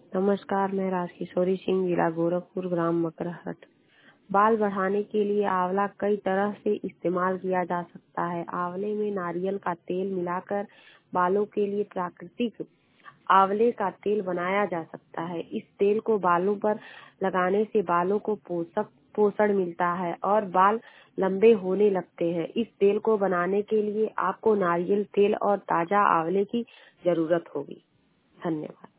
नमस्कार, मैं राजकिशोरी सिंह, जिला गोरखपुर, ग्राम मकरहट। बाल बढ़ाने के लिए आंवला कई तरह से इस्तेमाल किया जा सकता है। आंवले में नारियल का तेल मिलाकर बालों के लिए प्राकृतिक आंवले का तेल बनाया जा सकता है। इस तेल को बालों पर लगाने से बालों को पोषण मिलता है और बाल लंबे होने लगते हैं। इस तेल को बनाने के लिए आपको नारियल तेल और ताजा आंवले की जरूरत होगी। धन्यवाद।